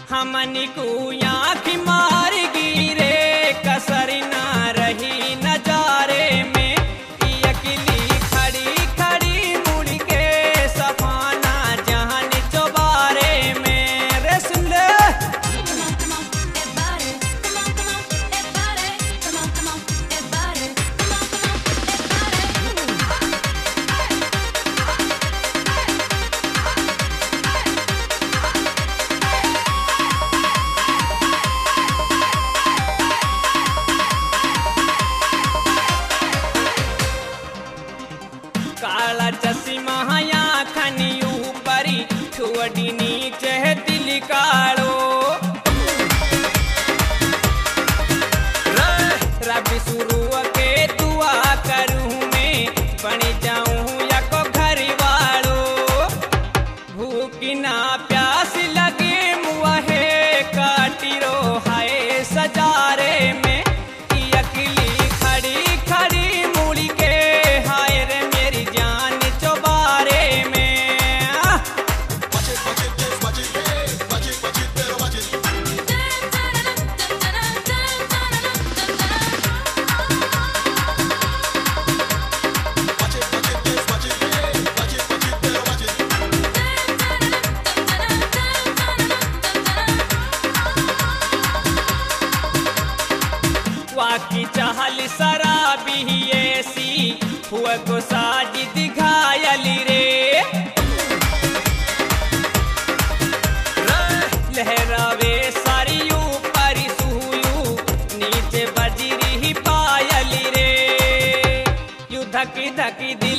हमनी को आँख मार गिरे कसर ना रही नजारे में अकेली खड़ी खड़ी मुड़ के सफाना जहान चौबारे में रे सुन ले काला चश्मा आँखनी ऊपरी ठुअडी नीचे दिल कालो रबी शुरू के दुआ करूँ मैं बन जाऊँ या को घर वालो भूख ना प्यास लगे मुँहे काटी रो हाय सजारे में अकेली खड़ी खड़ी मुड़ के हाय रे मेरी जान चौबारे में वाकी चाहल शराबी ऐसी हुआ को साजिद घायल रे लहरावे सारी ऊपर सुयू नीचे बजरी ही पायल रे यू धकी धकी दिल